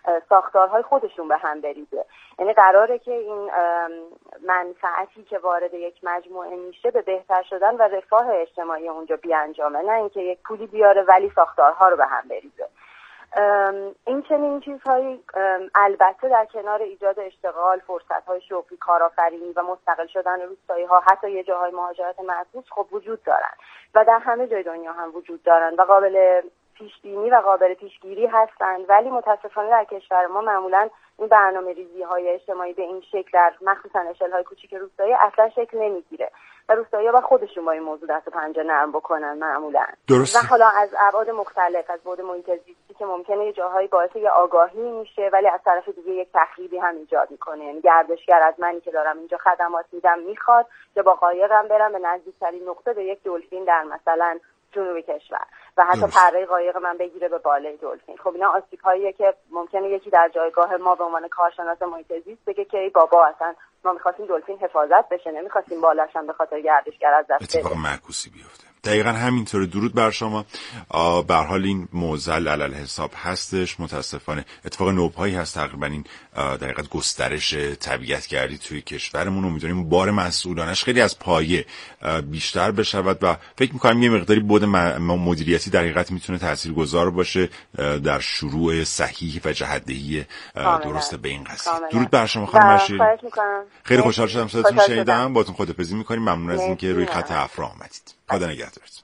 ساختارهای خودشون به هم بریزه. یعنی قراره که این منفعتی که وارد یک مجموعه میشه به بهتر شدن و رفاه اجتماعی اونجا بیانجامه، نه اینکه یک پولی بیاره ولی ساختارها رو به هم بریزه. این چنین چیزهایی البته در کنار ایجاد اشتغال، فرصت‌های شغلی، کارآفرینی و مستقل شدن روستایی‌ها، حتی یه جاهای مهاجرت معکوس خب وجود دارن و در همه جای دنیا هم وجود دارن و قابل پیشبینی و قابل پیشگیری هستند، ولی متاسفانه در کشور ما معمولاً این برنامه‌ریزی‌های اجتماعی به این شکل در مخصوصاً اشل‌های کوچیک روستایی اصلا شکل نمیگیره و روستایی‌ها با خودشون با این موضوع دست و پنجه نرم بکنن معمولاً. درسته. و حالا از ابعاد مختلف، از بعد محیط زیستی که ممکنه یه جاهایی باعث یه آگاهی میشه ولی از طرف دیگه یک تخریبی هم ایجاد میکنه. یعنی گردشگر از منی که دارم اینجا خدمات میدم میخواد که با قایقم برم به نزدیکترین نقطه به یک دلفین در مثلا جنوب کشور و حتی پره قایق من بگیره به بالای دلفین. خب اینا آسیب‌هاییه که ممکنه یکی در جایگاه ما به عنوان کارشناس محیط زیست بگه که ای بابا اصلا ما می‌خواستیم دلفین حفاظت بشه، نمی‌خواستیم بالاش هم به خاطر گردشگر از دست بده. اتفاق معکوسی بیفته. دقیقاً همینطوره. درود بر شما. به هر حال این معضل علل حساب هستش، متاسفانه اتفاق نوپایی هست. تقریبا این دقیقاً گسترش طبیعت‌گردی توی کشورمون، امیدواریم بار مسئولانش خیلی از پایه بیشتر بشود و فکر می‌کنم یه مقداری بود مدیریتی در حقیقت میتونه تاثیرگذار باشه در شروع صحیح و جهت‌دهی درست به این قضیه. درود بر شما خانم مشیر. خیلی خوشحال شدم صداتون شنیدم. باهاتون خداحافظی می‌کنیم. ممنون از اینکه روی خط افرا آمدید. خدا نگهدارتون.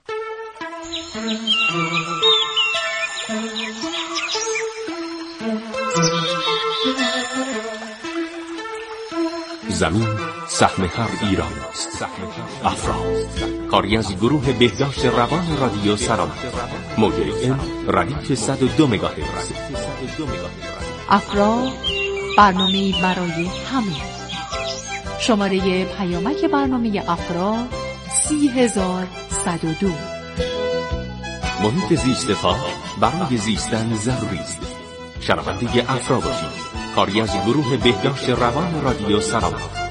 زمین سهم هر ایران است. افرا کاری از گروه بهداشت روان رادیو سلام. موج ام ردیف 102 مگاهرتز. افرا برنامه برای همه. شماره پیامک برنامه افرا 30102. محیط زیست پاک برای زیستن ضروری است. شنونده افرا باشید. کاری از گروه بهداشت روان رادیو سلام.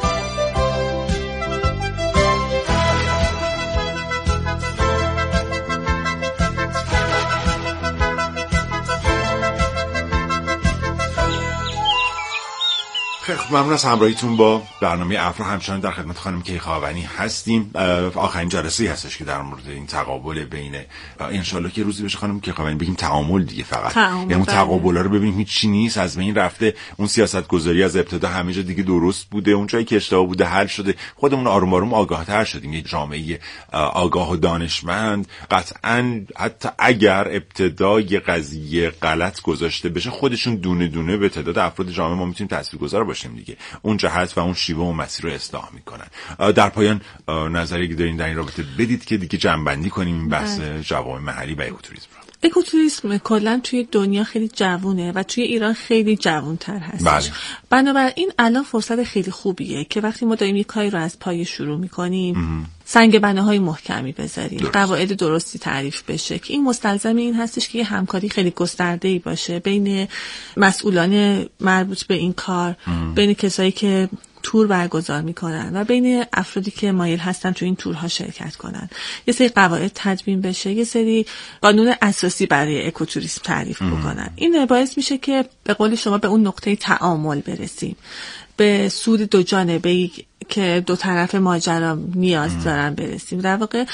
ممنون از همراهیتون با برنامه افرا. همچنان در خدمت خانم کیخاوانی هستیم. آخرین جلسه‌ای هستش که در مورد این تقابل بین انشالله که روزی بشه خانم کیخاوانی بگیم تعامل دیگه، فقط یعنی اون تقابلا رو ببینیم هیچ چی نیست، از بین رفته. اون سیاست‌گذاری از ابتدا همه جا دیگه درست بوده، اون جایی که اشتباه بوده حل شده. خودمون آروم آروم آگاه‌تر شدیم. یه جامعه آگاه و دانشمند قطعاً حتی اگر ابتدای قضیه غلط گذاشته بشه، خودشون دونه دونه به تعداد افراد جامعه ما میتونیم تاثیرگذار باشیم دیگه. اون جهت و اون شیوه و مسیر رو اصلاح میکنن. در پایان نظری که دارین در این رابطه بدید که دیگه جمع‌بندی کنیم این بحث جوامع محلی و اکوتوریسم رو. اکوتوریسم کلا توی دنیا خیلی جوونه و توی ایران خیلی جوان‌تر هست. بله. بنابراین الان فرصت خیلی خوبیه که وقتی ما داریم یک کاری رو از پای شروع میکنیم سنگ بناهای محکمی بذاریم، قواعد درستی تعریف بشه که این مستلزم این هستش که یه همکاری خیلی گسترده‌ای باشه بین مسئولان مربوط به این کار، بین کسایی که تور برگزار میکنن و بین افرادی که مایل هستن تو این تورها شرکت کنن. یه سری قواعد تدوین بشه، یه سری قانون اساسی برای اکوتوریسم تعریف بکنن. این باعث میشه که به قول شما به اون نقطه تعامل برسیم، به سود دو جانبه‌ای که دو طرف ماجرا نیاز دارن برسیم. در واقع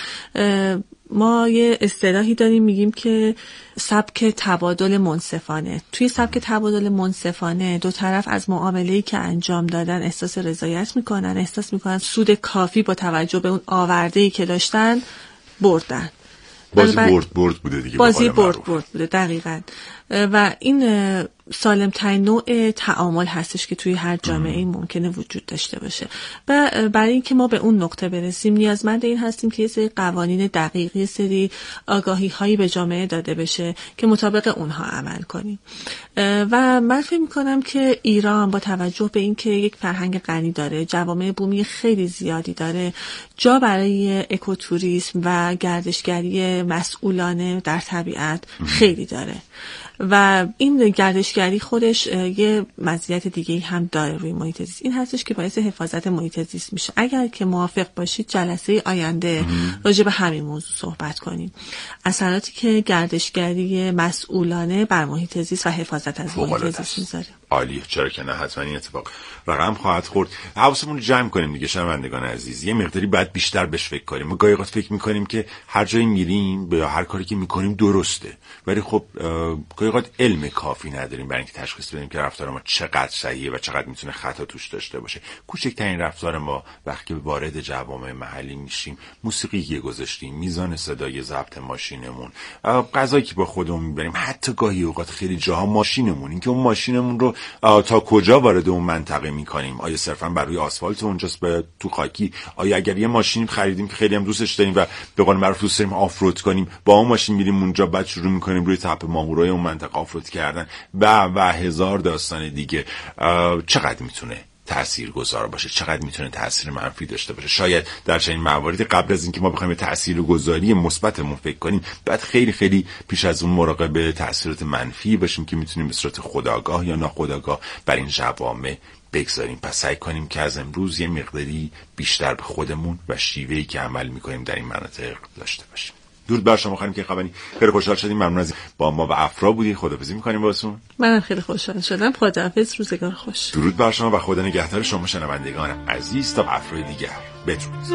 ما یه اصطلاحی داریم میگیم که سبک تبادل منصفانه. توی سبک تبادل منصفانه دو طرف از معامله‌ای که انجام دادن احساس رضایت میکنن، احساس میکنن سود کافی با توجه به اون آورده‌ای که داشتن بردن. بازی برد بوده دیگه. بازی برد بوده دقیقاً. و این سالم ترین نوع تعامل هستش که توی هر جامعه ممکنه وجود داشته باشه. و برای اینکه ما به اون نقطه برسیم نیازمند این هستیم که یه سری قوانین دقیق، یه سری آگاهی هایی به جامعه داده بشه که مطابق اونها عمل کنیم. و من فکر می‌کنم که ایران با توجه به اینکه یک فرهنگ غنی داره، جوامع بومی خیلی زیادی داره، جا برای اکوتوریسم و گردشگری مسئولانه در طبیعت خیلی داره. و این گردشگری خودش یه مزیت دیگه هم داره روی محیط زیست، این هستش که باعث حفاظت محیط زیست میشه. اگر که موافق باشید جلسه آینده راجع به همین موضوع صحبت کنیم، اثراتی که گردشگری مسئولانه بر محیط زیست و حفاظت از محیط زیست میذاره. عالیه، چرا که نه، حتما این اتفاق رقم خواهد خورد. حواسمون رو جمع کنیم دیگه شنوندگان عزیز، یه مقداری باید بیشتر بهش فکر کنیم. ما گاهی اوقات فکر میکنیم که هر جایی میریم یا هر کاری که میکنیم درسته، ولی خب گاهی اوقات علم کافی نداریم برای اینکه تشخیص بدیم که رفتار ما چقدر صحیحه و چقدر میتونه خطا توش داشته باشه. کوچکترین رفتار ما وقتی وارد جوامع محلی میشیم، موسیقی گذاشتیم، میزان صدای ضبط ماشینمون، غذایی که با خودمون میبریم، حتی گاهی اوقات خیلی جاها ماشینمون، اینکه اون ماشینمون رو تا کجا وارد اون منطقه میکنیم، آیا صرفا بر روی آسفالت اونجاست به تو خاکی، آیا اگر یه ماشین خریدیم که خیلی هم دوستش داریم و به قول معروف دوست داریم آفرود کنیم، با اون ماشین میریم اونجا بعد شروع میکنیم روی تپه ماهورای اون منطقه آفرود کردن و هزار داستان دیگه. چقدر میتونه تاثیرگذار باشه، چقدر میتونه تاثیر منفی داشته باشه. شاید در چنین مواردی قبل از اینکه ما بخوایم تاثیرگذاری مثبتمون فکر کنیم، بعد خیلی خیلی پیش از اون مراقب تاثیرات منفی باشیم که میتونیم به صورت خودآگاه یا ناخودآگاه بر این جوامع بگذاریم. پس سعی کنیم که از امروز یه مقداری بیشتر به خودمون و شیوهی که عمل میکنیم در این مناطق داشته باشیم. درود بر شما خانم کیخوانی، خیلی خوشحال شدیم، ممنون از با ما و افرا بودی. خداحافظی می‌کنیم باهاتون. منم خیلی خوشحال شدم. خداحافظ، روزگار خوش. درود بر شما و خدا نگهدار شما شنوندگان عزیز تا افرای دیگر. بدرود.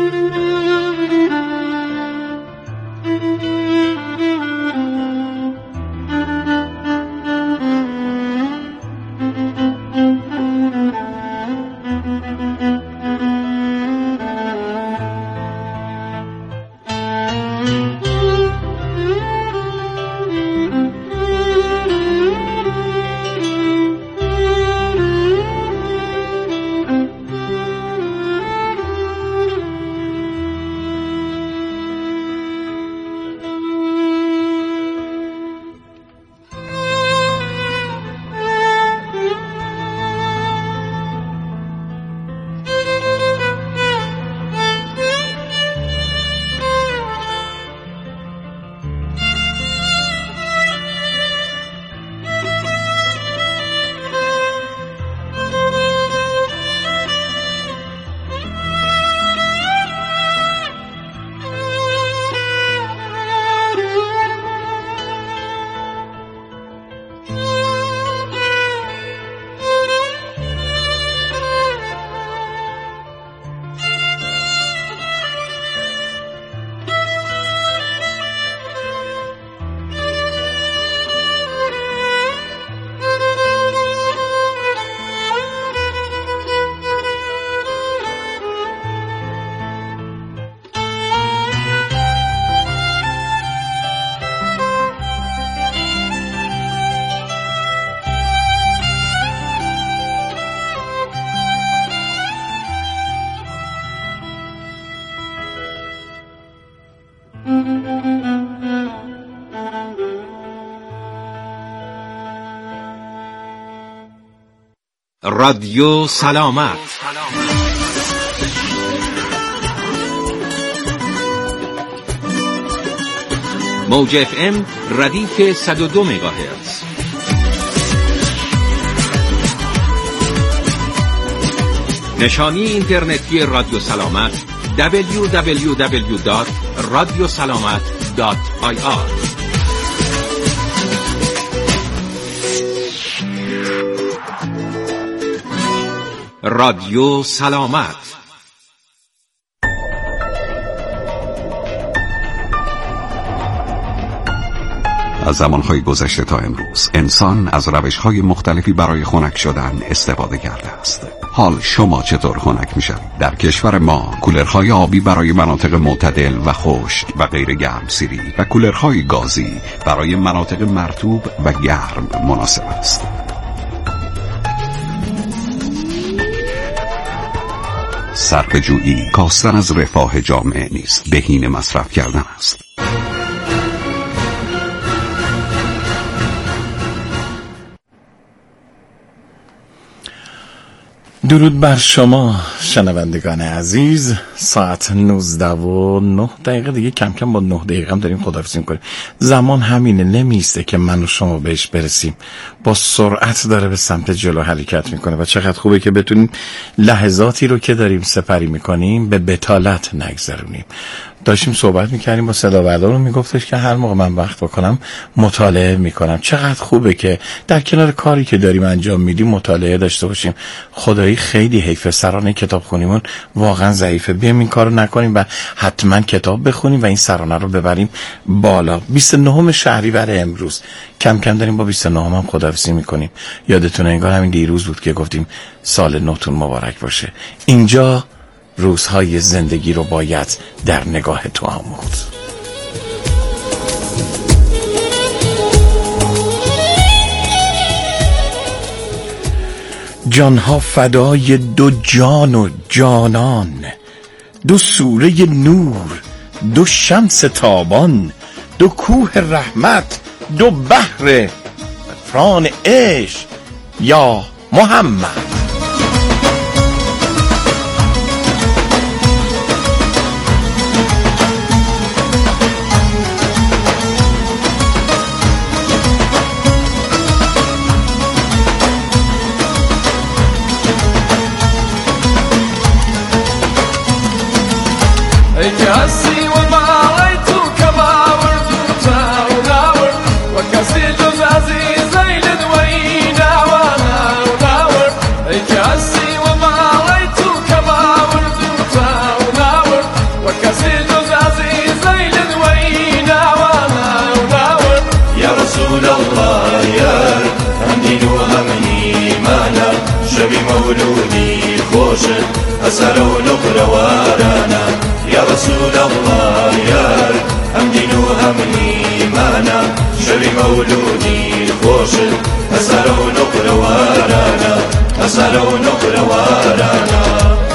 رادیو سلامت. موج اف ام ردیف 102 مگاهرتز. نشانی اینترنتی رادیو سلامت www.radiosalamat.ir. رادیو سلامت. از زمانهای گذشته تا امروز انسان از روشهای مختلفی برای خنک شدن استفاده کرده است. حال شما چطور خنک میشوید؟ در کشور ما کولرهای آبی برای مناطق معتدل و خشک و غیر گرمسیری و کولرهای گازی برای مناطق مرطوب و گرم مناسب است. صرفه‌جویی کاستن از رفاه جامعه نیست، بهینه مصرف کردن است. درود بر شما شنوندگان عزیز. ساعت 19:09 دیگه کم کم با 9 دقیقه هم داریم خداحافظی میکنیم. زمان همینه، نمیسته که من و شما بهش برسیم، با سرعت داره به سمت جلو حرکت میکنه و چقدر خوبه که بتونیم لحظاتی رو که داریم سپری میکنیم به بتالت نگذرونیم. داشتیم صحبت میکردیم با صداوردان رو میگفتش که هر موقع من وقت بکنم مطالعه میکنم. چقدر خوبه که در کنار کاری که داریم انجام میدیم مطالعه داشته باشیم. خدایی خیلی حیف، سرانه کتاب خونیمون واقعا ضعیفه. بیایم این کارو نکنیم و حتما کتاب بخونیم و این سرانه رو ببریم بالا. 29 شهریور امروز کم کم داریم با 29 هم خداحافظی میکنیم. یادتونه انگار همین دیروز بود که گفتیم سال نوتون مبارک باشه. اینجا روزهای زندگی رو باید در نگاه تو آموخت. جانها فدای دو جان و جانان، دو سوره نور، دو شمس تابان، دو کوه رحمت، دو بحر فران عشق یا محمد. مولودي خوش أسألوا نقر وارانا يا رسول الله يا همدين وهمني معنا شبي مولودي خوش أسألوا نقر وارانا أسألوا نقر وارانا.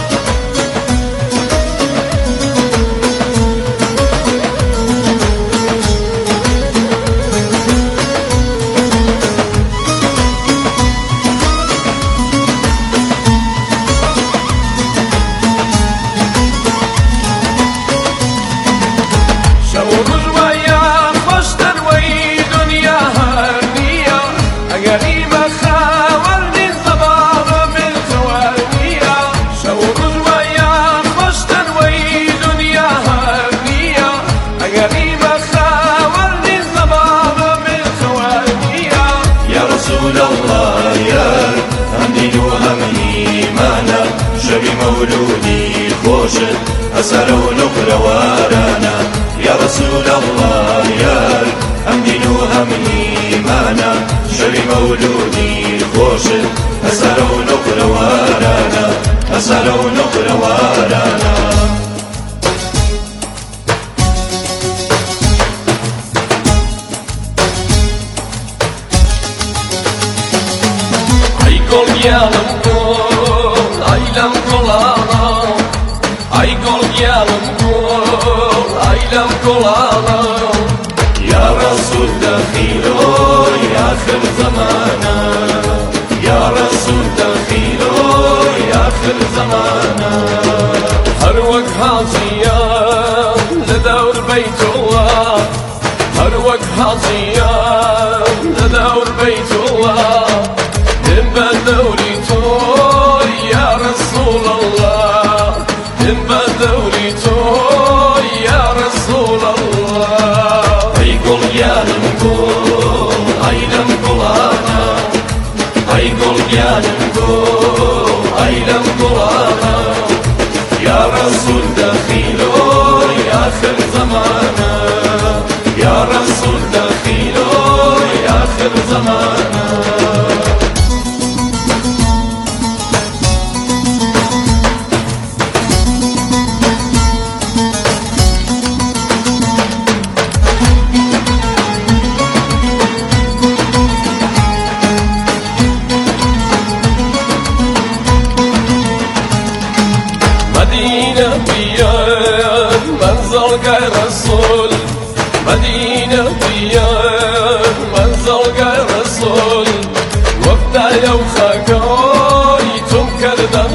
مولودي خوش أسألوا نقر وارانا يا رسول الله يا همدين وهمني معنا شبي مولودي خوش أسألوا نقر وارانا أسألوا نقر وارانا. أيقول يا يا رسول دخيلو يا آخر زمانا يا رسول دخيلو يا آخر زمانا. هر وقت حاجيا لدور بيت الله هر وقت حاجيا لدور بيت الله نبى دوري توي يا رسول الله نبى دوري توي يا رسول الله. يقول يا نقول أيلم قلانا يقول يا نقول أيلم قلانا يا رسول دخيلو يا آخر زمانا يا رسول دخيلو يا آخر زمانا. رسول مدينة ديار منزل رسول وابدا يوم خاكاي تم كردم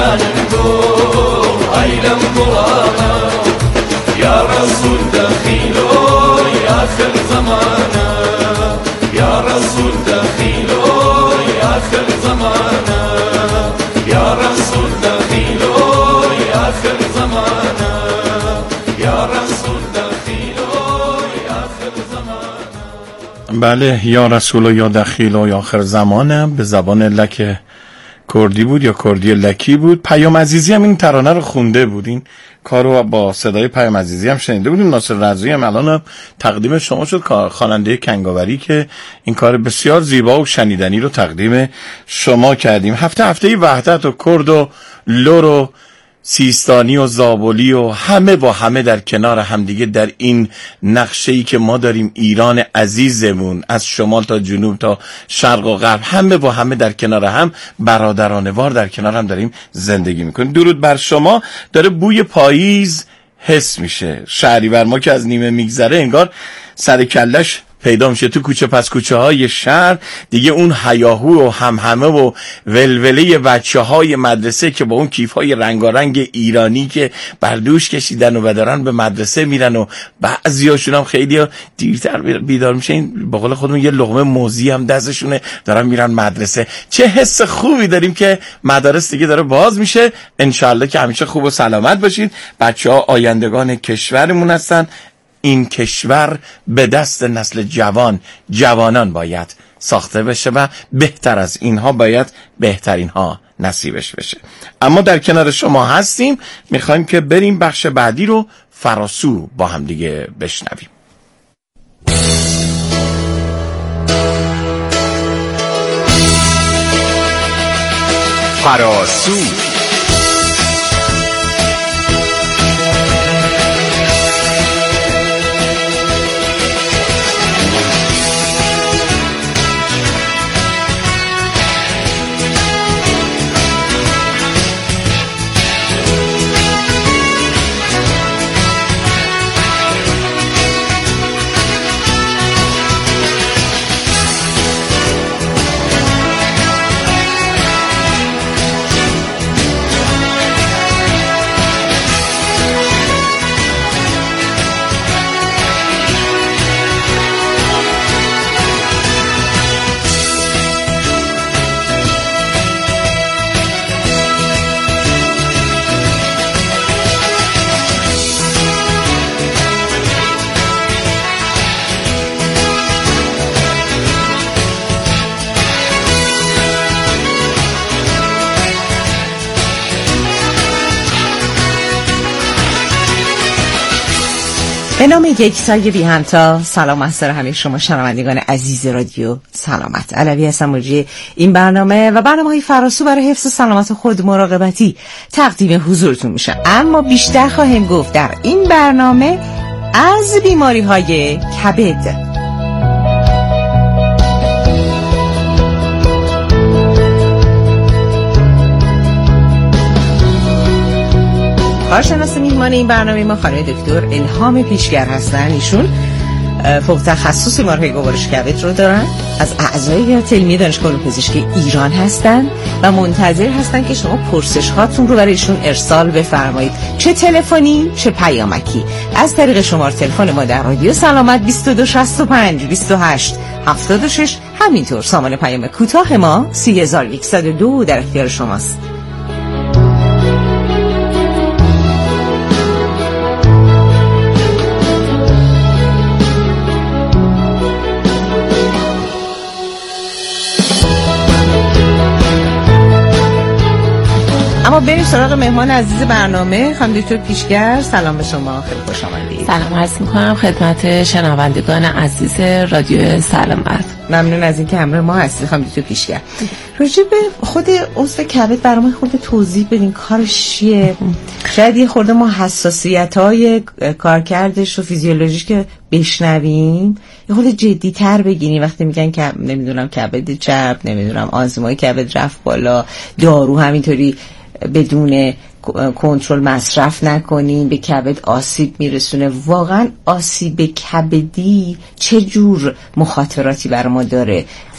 عشان نقول عيلم قرانا يا رسول دخيلو يا آخر زمانا يا رسول دخيلو يا آخر زمانا يا رسول دخيلو يا آخر زمانا يا رسول دخيلو يا آخر زمانا. بله، یا رسول و یا دخیل و یا آخر زمانم به زبان لک کردی بود یا کردی لکی بود. پیام عزیزی هم این ترانه رو خونده بود، این کارو با صدای پیام عزیزی هم شنیده بودیم. ناصر رضوی هم الان تقدیم شما شد، خواننده کنگاوری، که این کار بسیار زیبا و شنیدنی رو تقدیم شما کردیم. هفته وحدت و کرد و لور و سیستانی و زابلی و همه با همه در کنار همدیگه در این نقشه‌ای که ما داریم، ایران عزیزمون از شمال تا جنوب تا شرق و غرب، همه با همه در کنار هم برادرانه‌وار در کنار هم داریم زندگی میکنیم. درود بر شما. داره بوی پاییز حس میشه. شهریور ما که از نیمه میگذره انگار سر کلش پیدا میشه تو کوچه پس کوچه های شهر دیگه. اون هیاهو و همهمه و ولوله بچه های مدرسه که با اون کیف های رنگارنگ ایرانی که بردوش کشیدن و دارن به مدرسه میرن و بعضی هاشون هم خیلی دیرتر بیدار میشه، این با قول خودمون یه لقمه موزی هم دستشونه، دارن میرن مدرسه. چه حس خوبی داریم که مدارس دیگه داره باز میشه. انشالله که همیشه خوب و سلامت باشید. بچه ها آیندگان کشورمون هستن. این کشور به دست نسل جوانان باید ساخته بشه و بهتر از اینها باید بهترین ها نصیبش بشه. اما در کنار شما هستیم، میخوایم که بریم بخش بعدی رو فراسو با هم دیگه بشنویم. فراسو به نام یک سایه بی همتا. سلام از سر همه شما شنوندگان عزیز رادیو سلامت. علوی هستم، مجری این برنامه و برنامه‌های فراسو برای حفظ سلامت خود مراقبتی تقدیم حضورتون میشه. اما بیشتر خواهیم گفت در این برنامه از بیماری‌های کبد. کارشناس میهمان این برنامه ما خانم دکتر الهام پیشگر هستن. ایشون فوق تخصص بیماری‌های گوارش کبد رو دارن، از اعضای علمی دانشگاه پزشکی ایران هستن و منتظر هستن که شما پرسش هاتون رو برای ایشون ارسال بفرمایید، چه تلفنی چه پیامکی، از طریق شماره تلفن ما در رادیو سلامت 2265 28 76. همینطور سامان پیام کوتاه ما 3102 در اختیار شماست. اما بریم سراغ مهمان عزیز برنامه، خانم دکتر پیشگر. سلام به شما، خیلی خوش آمدید. سلام عرض می‌کنم خدمت شنوندگان عزیز رادیو سلامت. ممنون از اینکه همراه ما هستید خانم دکتر پیشگر. راجع به خود عضو کبد برام خود توضیح بدین، کارش چیه؟ شاید یه خورده ما حساسیت‌های کارکردش و فیزیولوژیش که بشنویم یه خورده جدی‌تر بگیریم. وقتی میگن که نمیدونم کبد چپ، نمیدونم آنزیمای کبد رفت بالا، دارو همینطوری بدون کنترل مصرف نکنیم به کبد آسیب میرسونه. واقعا آسیب کبدی چه جور مخاطراتی برای ما داره؟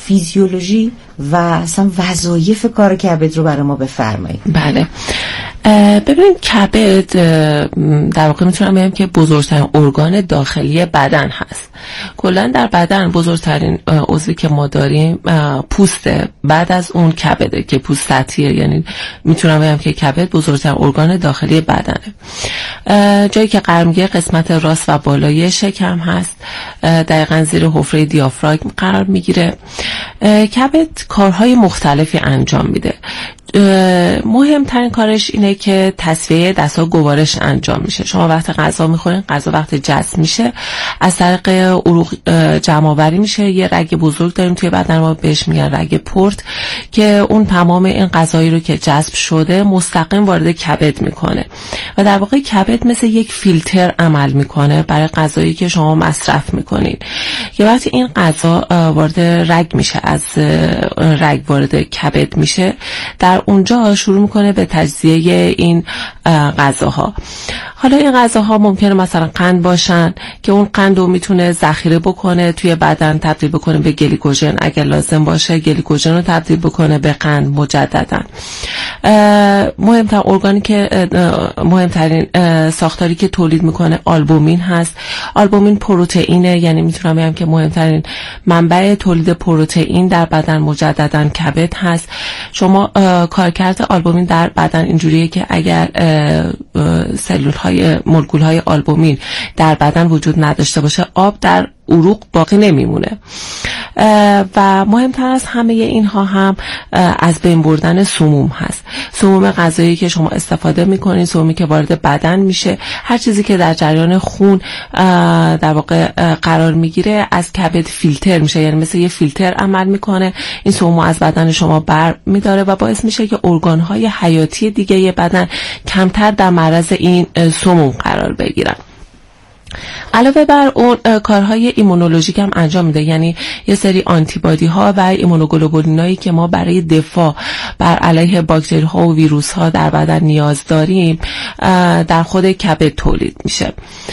فیزیولوژی و اصلا وظایف کار کبد رو برای ما بفرمایید. بله، ببینید کبد در واقع میتونم بگم که بزرگترین ارگان داخلی بدن هست. کلا در بدن بزرگترین عضوی که ما داریم پوسته، بعد از اون کبده که پوست سطحیه، یعنی میتونم بگم که کبد بزرگترین ارگان داخلی بدنه. جایی که قرار میگیره قسمت راست و بالای شکم هست، دقیقاً زیر حفره دیافراگم قرار میگیره. کبد کارهای مختلفی انجام میده. مهمترین کارش اینه که تصفیه دست‌ها گوارش انجام میشه. شما وقتی غذا میخورین، غذا وقتی جذب میشه از طریق عروق جمع‌آوری میشه. یه رگ بزرگ داریم توی بدن ما بهش میگن رگ پورت که اون تمام این غذایی رو که جذب شده مستقیم وارد کبد میکنه و در واقع کبد مثل یک فیلتر عمل میکنه برای غذایی که شما مصرف میکنین. که وقتی این غذا وارد رگ میشه، از رگ وارد کبد میشه، در اونجا شروع میکنه به تجزیه این غذاها. حالا این غذاها ممکنه مثلا قند باشن که اون قند رو میتونه ذخیره بکنه توی بدن، تبدیل بکنه به گلیکوژن، اگر لازم باشه گلیکوژن رو تبدیل بکنه به قند مجددا. مهمترین ساختاری که تولید میکنه آلبومین هست. آلبومین پروتئینه، یعنی میتونم بگم که مهمترین منبع تولید پروتئین در بدن مجددا کبد هست. شما کارکرد آلبومین در بدن اینجوریه که اگر مولکول های آلبومین در بدن وجود نداشته باشه، آب در عروق باقی نمیمونه. و مهمتر از همه اینها هم از بین بردن سموم هست. سموم غذایی که شما استفاده میکنین، سمومی که وارد بدن میشه، هر چیزی که در جریان خون در واقع قرار میگیره از کبد فیلتر میشه، یعنی مثل یه فیلتر عمل میکنه. این سموم از بدن شما بر میداره و باعث میشه که ارگانهای حیاتی دیگه بدن کمتر در معرض این سموم قرار بگیرن. علاوه بر اون کارهای ایمونولوژیک هم انجام میده، یعنی یه سری آنتیبادی ها و ایمونوگلوبولینایی که ما برای دفاع بر علیه باکتری ها و ویروس ها در بدن نیاز داریم در خود کبد تولید میشه.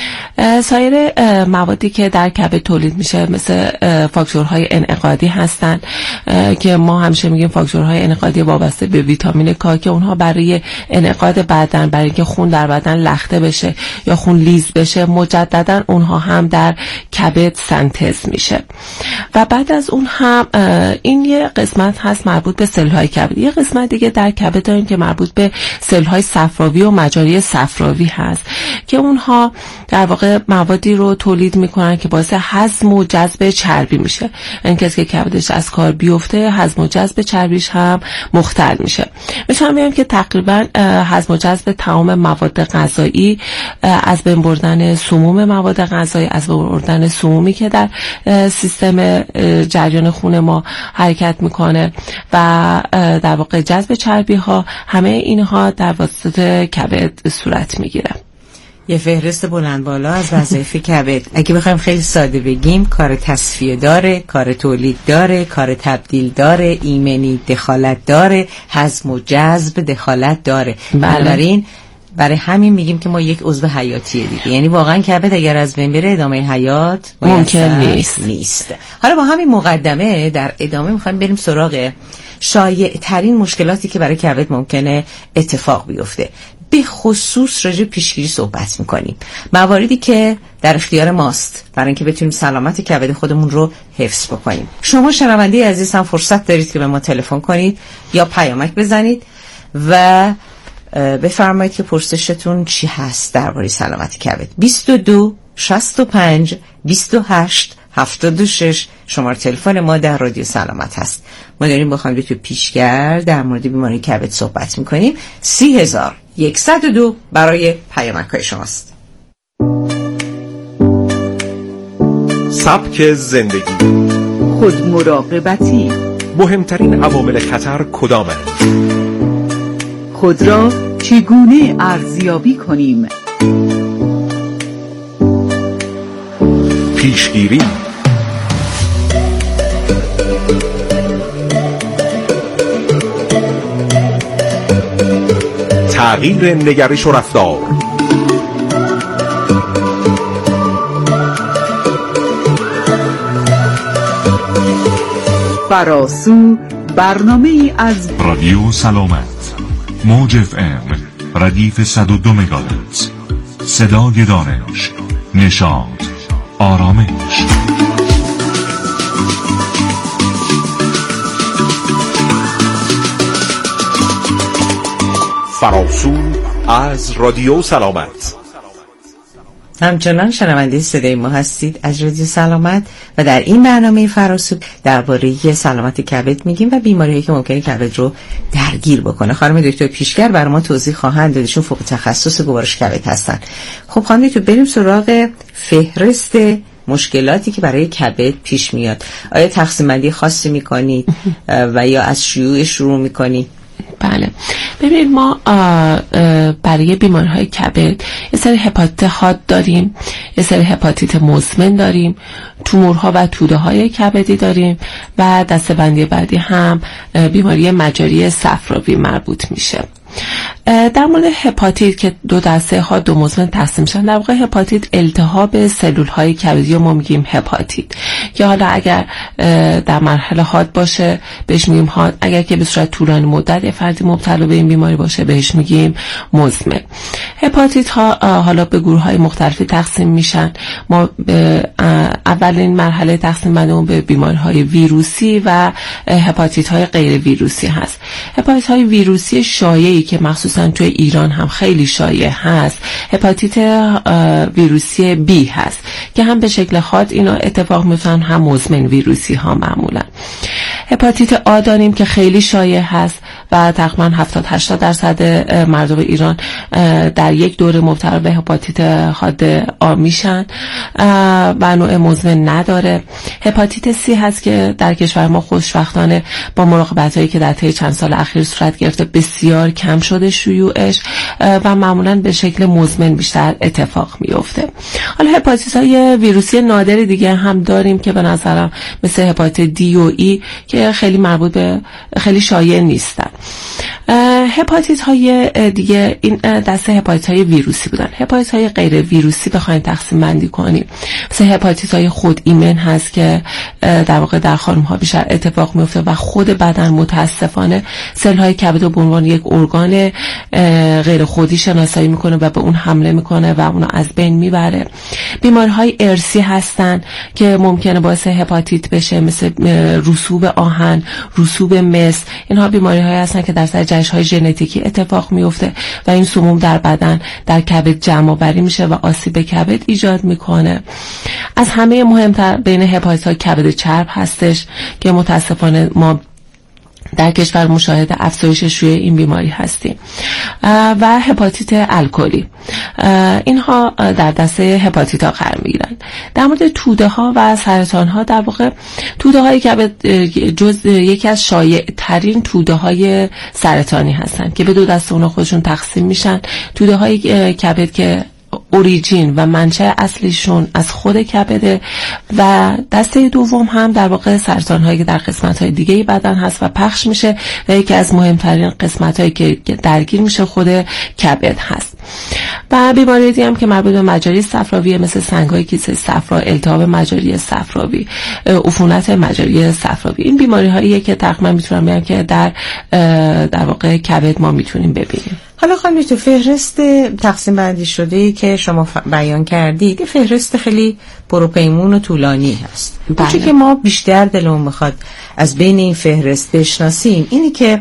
سایر موادی که در کبد تولید میشه مثل فاکتورهای انعقادی هستن که ما همیشه میگیم فاکتورهای انعقادی وابسته به ویتامین کا که اونها برای انعقاد بدن، برای اینکه خون در بدن لخته بشه یا خون لیز بشه، مجددا اونها هم در کبد سنتز میشه. و بعد از اون هم این یه قسمت هست مربوط به سل‌های کبد. یه قسمت دیگه در کبد داریم که مربوط به سل‌های صفراوی و مجاری صفراوی هست که اونها در واقع موادی رو تولید میکنن که باعث هضم و جذب چربی میشه. این کسی که کبدش از کار بیفته، هضم و جذب چربیش هم مختل میشه. میتونم بگم که تقریبا هضم و جذب تمام مواد غذایی، از بین بردن سموم مواد غذایی، از بین بردن سمومی که در سیستم جریان خون ما حرکت میکنه و در واقع جذب چربی ها، همه اینها در واسطه کبد صورت میگیره. یه فهرست بلند بالا از وظایف کبد. اگه بخوایم خیلی ساده بگیم، کار تصفیه داره، کار تولید داره، کار تبدیل داره، ایمنی دخالت داره، هضم و جذب دخالت داره. بنابراین برای همین میگیم که ما یک عضو حیاتیه دیگه. یعنی واقعا کبد اگر از بین بره ادامه حیات ممکن نیست. حالا با همین مقدمه در ادامه میخوایم بریم سراغ شایع ترین مشکلاتی که برای کبد ممکنه اتفاق بیفته. به خصوص راجع پیشگیری صحبت میکنیم، مواردی که در اختیار ماست برای اینکه بتونیم سلامت کبد خودمون رو حفظ بکنیم. شما شنونده عزیز هم فرصت دارید که به ما تلفن کنید یا پیامک بزنید و بفرمایید که پرسشتون چی هست درباره سلامت کبد. 22 65 28 76 شماره تلفن ما در رادیو سلامت هست. ما داریم با خانم دکتر پیشگر در مورد بیماری کبد صحبت میکنیم. 30102 برای پیامک‌های شماست. سبک زندگی، خود مراقبتی، مهمترین عوامل خطر کدامند؟ خود را چگونه ارزیابی کنیم؟ پیشگیری، تغییر نگرش و رفتار، فراسو، برنامه از رادیو سلامت، موج FM ردیف 102 مگاهرتز، صدای دانش، نشاط، آرامش. فراسو از رادیو سلامت. همچنان شنونده صدای ما هستید از رادیو سلامت و در این برنامه فراسو درباره سلامت کبد میگیم و بیماری‌هایی که ممکنه کبد رو درگیر بکنه. خانم دکتر پیشگر برای ما توضیح خواهند داد، ایشون فوق تخصص گوارش کبد هستن. خب خانم دکتر بریم سراغ فهرست مشکلاتی که برای کبد پیش میاد. آیا تقسیم بندی خاصی میکنید و یا از شیوع شروع میکنید؟ بله، ببینید ما برای بیماری‌های کبد یه سری هپاتیت حاد داریم، یه سری هپاتیت مزمن داریم، تومورها و توده‌های کبدی داریم و دسته‌بندی بعدی هم بیماری مجاری صفراوی مربوط میشه. در مورد هپاتیت که دو دسته حاد و مزمن تقسیم میشن، در واقع هپاتیت التهاب سلول های کبدی رو ما میگیم هپاتیت، یا حالا اگر در مرحله حاد باشه بهش میگیم حاد، اگر که به صورت طولانی مدت یه فردی مبتلا به این بیماری باشه بهش میگیم مزمن. هپاتیت ها حالا به گروه های مختلفی تقسیم میشن. ما اولین مرحله تقسیم بندیمون به بیماری های ویروسی و هپاتیت های غیر ویروسی هست. هپاتیت های ویروسی شایعی که مخصوصا توی ایران هم خیلی شایع هست، هپاتیت ویروسی بی هست که هم به شکل حاد اینا اتفاق میفتن، هم مزمن ویروسی ها معمولا. هپاتیت آ داریم که خیلی شایع هست و تقریبا 70-80% مردم ایران در یک دوره مبتلا به هپاتیت حاد آ میشن و نوع مزمن نداره. هپاتیت سی هست که در کشور ما خوشبختانه با مراقبت‌هایی که در طی چند سال اخیر صورت گرفته بسیار کم شده شیوعش و معمولا به شکل مزمن بیشتر اتفاق میفته. حالا هپاتیت‌های ویروسی نادر دیگه هم داریم که به نظرم مثل هپاتیت دی و ای که خیلی مربوط به خیلی شایع نیستن. هپاتیت های دیگه این دسته هپاتیت های ویروسی بودن. هپاتیت های غیر ویروسی بخوایم تقسیم بندی کنیم، مثل هپاتیت های خود ایمن هست که در واقع در خانم ها بیشتر اتفاق میفته و خود بدن متاسفانه سل های کبد رو به عنوان یک ارگان غیر خودی شناسایی میکنه و به اون حمله میکنه و اونو از بین میبره. بیماری های ارثی هستن که ممکنه باعث هپاتیت بشه، مثل رسوب آهن، رسوب مس. اینها بیماری های هستن که در اثر جنش های ژنتیکی اتفاق میفته و این سموم در بدن در کبد جمع آوری میشه و آسیب کبد ایجاد میکنه. از همه مهمتر بین هپاتیت های کبد چرب هستش که متاسفانه ما در کشور مشاهده افزایش شیوع این بیماری هستیم و هپاتیت الکلی. اینها در دسته هپاتیت ها قرار میگیرن. در مورد توده ها و سرطان ها، در واقع توده های کبد یکی از شایع ترین توده های سرطانی هستن که به دو دسته اونها خودشون تقسیم میشن. توده های کبد که اوریجین و منشأ اصلیشون از خود کبده و دسته دوم هم در واقع سرطان هایی که در قسمت های دیگه بدن هست و پخش میشه و یکی از مهمترین قسمت هایی که درگیر میشه خود کبد هست. و بیماری دیگه هم که مربوط به مجاری صفراوی مثل سنگ های کیسه صفرا، التهاب مجاری صفراوی، عفونت مجاری صفراوی. این بیماری هاییه که تقریبا میتونم بگم که در واقع کبد ما میتونیم ببینیم. حالا خانم تو فهرست تقسیم بندی شده که شما بیان کردید، یه فهرست خیلی پروپیمون و طولانی هست. چون که ما بیشتر دلمون میخواد از بین این فهرست بشناسیم اینی که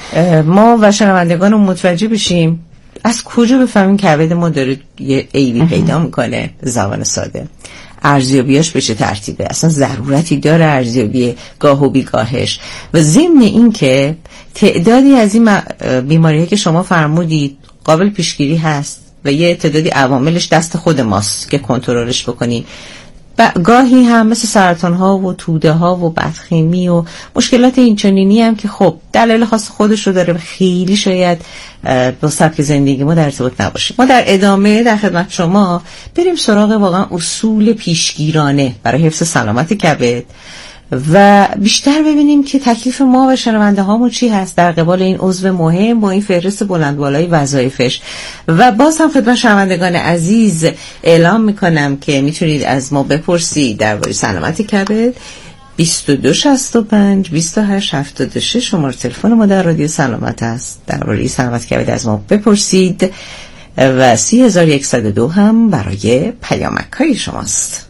ما و شنوندگان متوجه بشیم از کجا بفهمیم کبد ما داره یه عیبی پیدا میکنه. زبان ساده ارزیابیاش به چه ترتیبه، اصلا ضرورتی داره ارزیابی گاه و بیگاهش، و ضمن این که تعدادی از این بیماری‌ها که شما فرمودید قابل پیشگیری هست و یه تعدادی عواملش دست خود ماست که کنترلش بکنیم. گاهی هم مثل سرطان ها و توده ها و بدخیمی و مشکلات اینچنینی هم که خب دلایل خاص خودش رو داره، خیلی شاید با سبک زندگی ما در ارتباط نباشه. ما در ادامه در خدمت شما بریم سراغ واقعا اصول پیشگیرانه برای حفظ سلامت کبد و بیشتر ببینیم که تکلیف ما و شنونده هامون چی هست در قبال این عضو مهم با این فهرست بلند بالای وظایفش. و باز هم خدمت شنوندگان عزیز اعلام میکنم که میتونید از ما بپرسید درباره سلامت کبد 2265 2876 شماره تلفن ما در رادیو سلامت است. درباره سلامت کبد از ما بپرسید و 3102 هم برای پیامک های شماست.